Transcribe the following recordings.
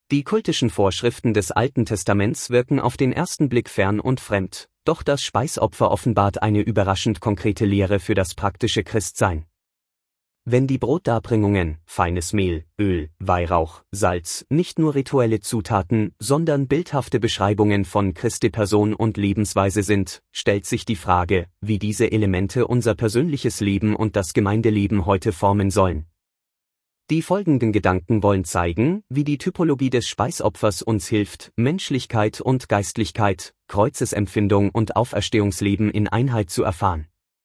Die kultischen Vorschriften des Alten Testaments wirken auf den ersten Blick fern und fremd, doch das Speisopfer offenbart eine überraschend konkrete Lehre für das praktische Christsein. Wenn die Brotdarbringungen, feines Mehl, Öl, Weihrauch, Salz, nicht nur rituelle Zutaten, sondern bildhafte Beschreibungen von Christi Person und Lebensweise sind, stellt sich die Frage, wie diese Elemente unser persönliches Leben und das Gemeindeleben heute formen sollen. Die folgenden Gedanken wollen zeigen, wie die Typologie des Speisopfers uns hilft, Menschlichkeit und Geistlichkeit, Kreuzesempfindung und Auferstehungsleben in Einheit zu erfahren.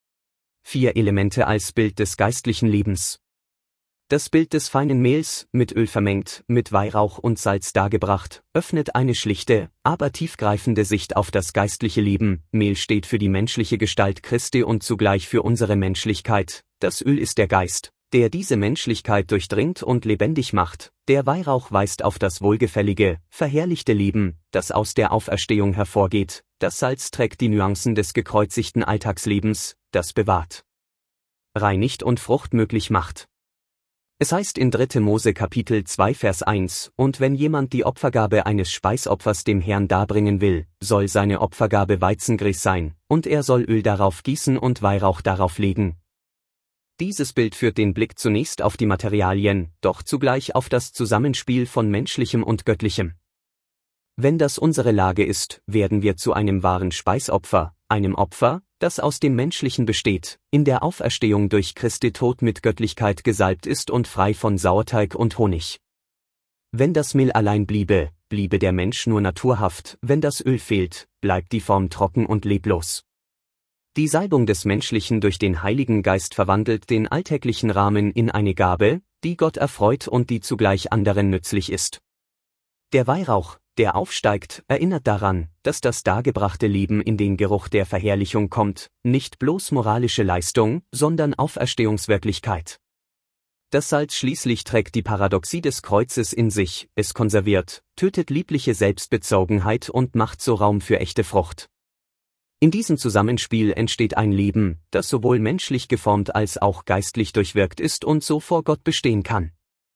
4 Elemente als Bild des geistlichen Lebens. Das Bild des feinen Mehls, mit Öl vermengt, mit Weihrauch und Salz dargebracht, öffnet eine schlichte, aber tiefgreifende Sicht auf das geistliche Leben. Mehl steht für die menschliche Gestalt Christi und zugleich für unsere Menschlichkeit. Das Öl ist der Geist, der diese Menschlichkeit durchdringt und lebendig macht. Der Weihrauch weist auf das wohlgefällige, verherrlichte Leben, das aus der Auferstehung hervorgeht. Das Salz trägt die Nuancen des gekreuzigten Alltagslebens, das bewahrt, reinigt und Frucht möglich macht. Es heißt in 3. Mose Kapitel 2 Vers 1, und wenn jemand die Opfergabe eines Speisopfers dem Herrn darbringen will, soll seine Opfergabe Weizengrieß sein, und er soll Öl darauf gießen und Weihrauch darauf legen. Dieses Bild führt den Blick zunächst auf die Materialien, doch zugleich auf das Zusammenspiel von Menschlichem und Göttlichem. Wenn das unsere Lage ist, werden wir zu einem wahren Speisopfer, einem Opfer, das aus dem Menschlichen besteht, in der Auferstehung durch Christi Tod mit Göttlichkeit gesalbt ist und frei von Sauerteig und Honig. Wenn das Mehl allein bliebe, bliebe der Mensch nur naturhaft, wenn das Öl fehlt, bleibt die Form trocken und leblos. Die Salbung des Menschlichen durch den Heiligen Geist verwandelt den alltäglichen Rahmen in eine Gabe, die Gott erfreut und die zugleich anderen nützlich ist. Der Weihrauch, der aufsteigt, erinnert daran, dass das dargebrachte Leben in den Geruch der Verherrlichung kommt, nicht bloß moralische Leistung, sondern Auferstehungswirklichkeit. Das Salz schließlich trägt die Paradoxie des Kreuzes in sich, es konserviert, tötet liebliche Selbstbezogenheit und macht so Raum für echte Frucht. In diesem Zusammenspiel entsteht ein Leben, das sowohl menschlich geformt als auch geistlich durchwirkt ist und so vor Gott bestehen kann.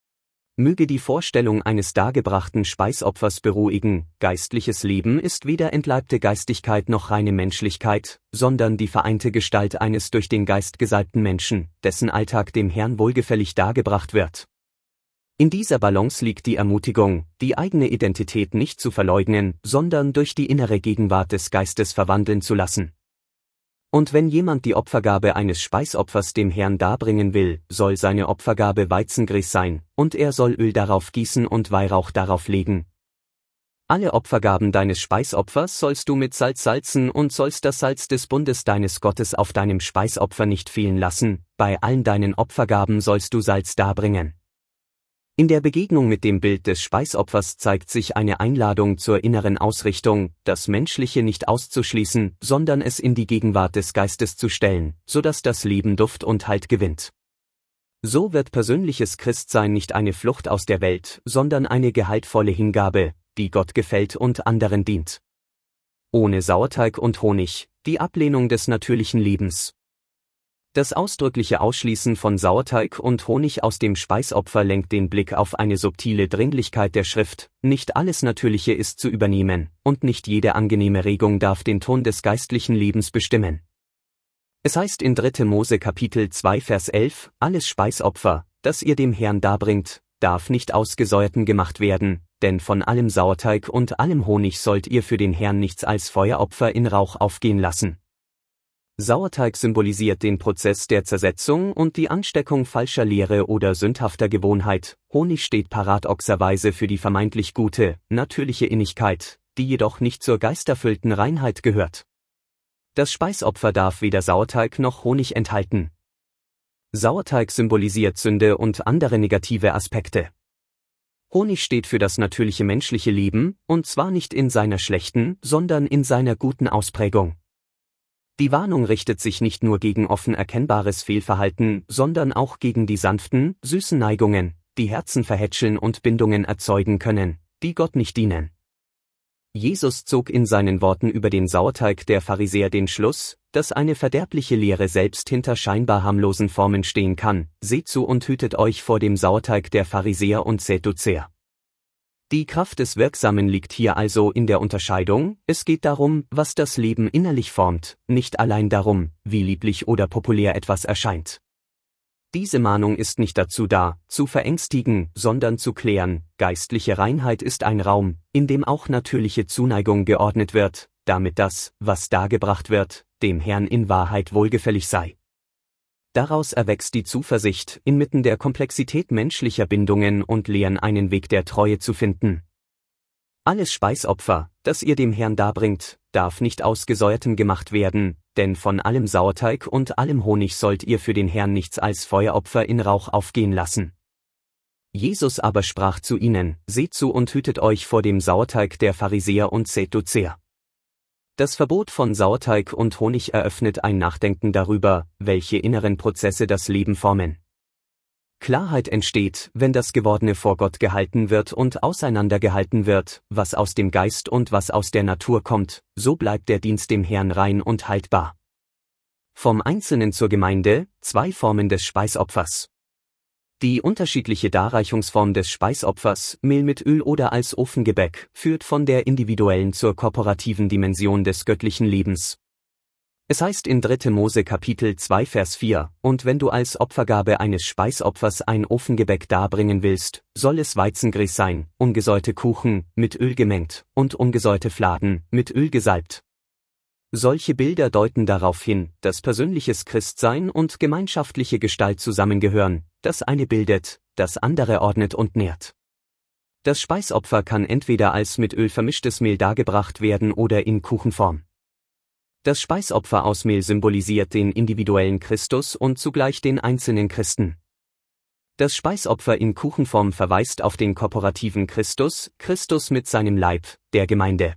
Möge die Vorstellung eines dargebrachten Speisopfers beruhigen, geistliches Leben ist weder entleibte Geistigkeit noch reine Menschlichkeit, sondern die vereinte Gestalt eines durch den Geist gesalbten Menschen, dessen Alltag dem Herrn wohlgefällig dargebracht wird. In dieser Balance liegt die Ermutigung, die eigene Identität nicht zu verleugnen, sondern durch die innere Gegenwart des Geistes verwandeln zu lassen. Und wenn jemand die Opfergabe eines Speisopfers dem Herrn darbringen will, soll seine Opfergabe Weizengrieß sein, und er soll Öl darauf gießen und Weihrauch darauf legen. Alle Opfergaben deines Speisopfers sollst du mit Salz salzen und sollst das Salz des Bundes deines Gottes auf deinem Speisopfer nicht fehlen lassen, bei allen deinen Opfergaben sollst du Salz darbringen. In der Begegnung mit dem Bild des Speisopfers zeigt sich eine Einladung zur inneren Ausrichtung, das Menschliche nicht auszuschließen, sondern es in die Gegenwart des Geistes zu stellen, sodass das Leben Duft und Halt gewinnt. So wird persönliches Christsein nicht eine Flucht aus der Welt, sondern eine gehaltvolle Hingabe, die Gott gefällt und anderen dient. Ohne Sauerteig und Honig, die Ablehnung des natürlichen Lebens. Das ausdrückliche Ausschließen von Sauerteig und Honig aus dem Speisopfer lenkt den Blick auf eine subtile Dringlichkeit der Schrift, nicht alles Natürliche ist zu übernehmen, und nicht jede angenehme Regung darf den Ton des geistlichen Lebens bestimmen. Es heißt in 3. Mose Kapitel 2 Vers 11, alles Speisopfer, das ihr dem Herrn darbringt, darf nicht ausgesäuerten gemacht werden, denn von allem Sauerteig und allem Honig sollt ihr für den Herrn nichts als Feueropfer in Rauch aufgehen lassen. Sauerteig symbolisiert den Prozess der Zersetzung und die Ansteckung falscher Lehre oder sündhafter Gewohnheit, Honig steht paradoxerweise für die vermeintlich gute, natürliche Innigkeit, die jedoch nicht zur geisterfüllten Reinheit gehört. Das Speisopfer darf weder Sauerteig noch Honig enthalten. Sauerteig symbolisiert Sünde und andere negative Aspekte. Honig steht für das natürliche menschliche Leben, und zwar nicht in seiner schlechten, sondern in seiner guten Ausprägung. Die Warnung richtet sich nicht nur gegen offen erkennbares Fehlverhalten, sondern auch gegen die sanften, süßen Neigungen, die Herzen verhätscheln und Bindungen erzeugen können, die Gott nicht dienen. Jesus zog in seinen Worten über den Sauerteig der Pharisäer den Schluss, dass eine verderbliche Lehre selbst hinter scheinbar harmlosen Formen stehen kann. Seht zu und hütet euch vor dem Sauerteig der Pharisäer und Sadduzäer. Die Kraft des Wirksamen liegt hier also in der Unterscheidung, es geht darum, was das Leben innerlich formt, nicht allein darum, wie lieblich oder populär etwas erscheint. Diese Mahnung ist nicht dazu da, zu verängstigen, sondern zu klären. Geistliche Reinheit ist ein Raum, in dem auch natürliche Zuneigung geordnet wird, damit das, was dargebracht wird, dem Herrn in Wahrheit wohlgefällig sei. Daraus erwächst die Zuversicht, inmitten der Komplexität menschlicher Bindungen und Lehren einen Weg der Treue zu finden. Alles Speisopfer, das ihr dem Herrn darbringt, darf nicht aus Gesäuertem gemacht werden, denn von allem Sauerteig und allem Honig sollt ihr für den Herrn nichts als Feueropfer in Rauch aufgehen lassen. Jesus aber sprach zu ihnen, seht zu und hütet euch vor dem Sauerteig der Pharisäer und Sadduzäer. Das Verbot von Sauerteig und Honig eröffnet ein Nachdenken darüber, welche inneren Prozesse das Leben formen. Klarheit entsteht, wenn das Gewordene vor Gott gehalten wird und auseinandergehalten wird, was aus dem Geist und was aus der Natur kommt, so bleibt der Dienst dem Herrn rein und haltbar. Vom Einzelnen zur Gemeinde, 2 Formen des Speisopfers. Die unterschiedliche Darreichungsform des Speisopfers, Mehl mit Öl oder als Ofengebäck, führt von der individuellen zur korporativen Dimension des göttlichen Lebens. Es heißt in 3. Mose Kapitel 2 Vers 4, und wenn du als Opfergabe eines Speisopfers ein Ofengebäck darbringen willst, soll es Weizengrieß sein, ungesäuerte Kuchen, mit Öl gemengt, und ungesäuerte Fladen, mit Öl gesalbt. Solche Bilder deuten darauf hin, dass persönliches Christsein und gemeinschaftliche Gestalt zusammengehören, das eine bildet, das andere ordnet und nährt. Das Speisopfer kann entweder als mit Öl vermischtes Mehl dargebracht werden oder in Kuchenform. Das Speisopfer aus Mehl symbolisiert den individuellen Christus und zugleich den einzelnen Christen. Das Speisopfer in Kuchenform verweist auf den korporativen Christus, Christus mit seinem Leib, der Gemeinde.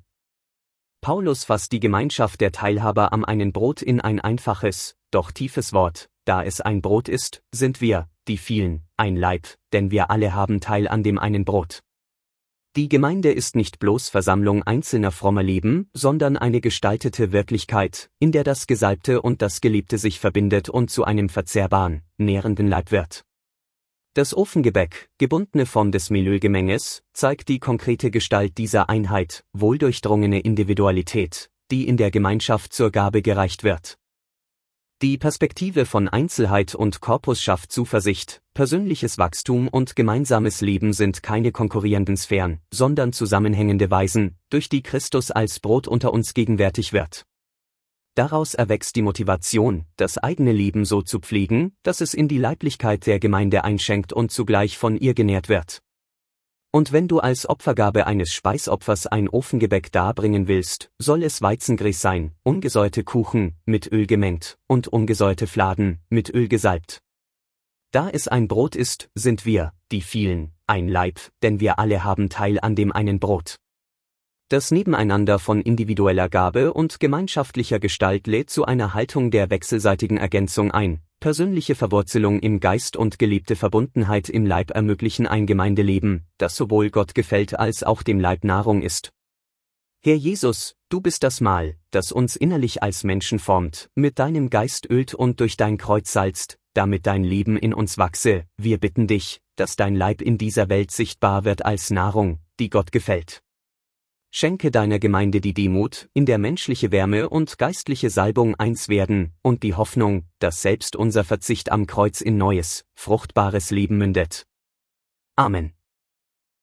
Paulus fasst die Gemeinschaft der Teilhaber am einen Brot in ein einfaches, doch tiefes Wort: Da es ein Brot ist, sind wir, die vielen, ein Leib, denn wir alle haben Teil an dem einen Brot. Die Gemeinde ist nicht bloß Versammlung einzelner frommer Leben, sondern eine gestaltete Wirklichkeit, in der das Gesalbte und das Gelebte sich verbindet und zu einem verzehrbaren, nährenden Leib wird. Das Ofengebäck, gebundene Form des Mehlölgemenges, zeigt die konkrete Gestalt dieser Einheit, wohldurchdrungene Individualität, die in der Gemeinschaft zur Gabe gereicht wird. Die Perspektive von Einzelheit und Korpus schafft Zuversicht, persönliches Wachstum und gemeinsames Leben sind keine konkurrierenden Sphären, sondern zusammenhängende Weisen, durch die Christus als Brot unter uns gegenwärtig wird. Daraus erwächst die Motivation, das eigene Leben so zu pflegen, dass es in die Leiblichkeit der Gemeinde einschenkt und zugleich von ihr genährt wird. Und wenn du als Opfergabe eines Speisopfers ein Ofengebäck darbringen willst, soll es Weizengrieß sein, ungesäuerte Kuchen, mit Öl gemengt, und ungesäuerte Fladen, mit Öl gesalbt. Da es ein Brot ist, sind wir, die vielen, ein Leib, denn wir alle haben Teil an dem einen Brot. Das Nebeneinander von individueller Gabe und gemeinschaftlicher Gestalt lädt zu einer Haltung der wechselseitigen Ergänzung ein. Persönliche Verwurzelung im Geist und gelebte Verbundenheit im Leib ermöglichen ein Gemeindeleben, das sowohl Gott gefällt als auch dem Leib Nahrung ist. Herr Jesus, du bist das Mahl, das uns innerlich als Menschen formt, mit deinem Geist ölt und durch dein Kreuz salzt, damit dein Leben in uns wachse. Wir bitten dich, dass dein Leib in dieser Welt sichtbar wird als Nahrung, die Gott gefällt. Schenke deiner Gemeinde die Demut, in der menschliche Wärme und geistliche Salbung eins werden, und die Hoffnung, dass selbst unser Verzicht am Kreuz in neues, fruchtbares Leben mündet. Amen.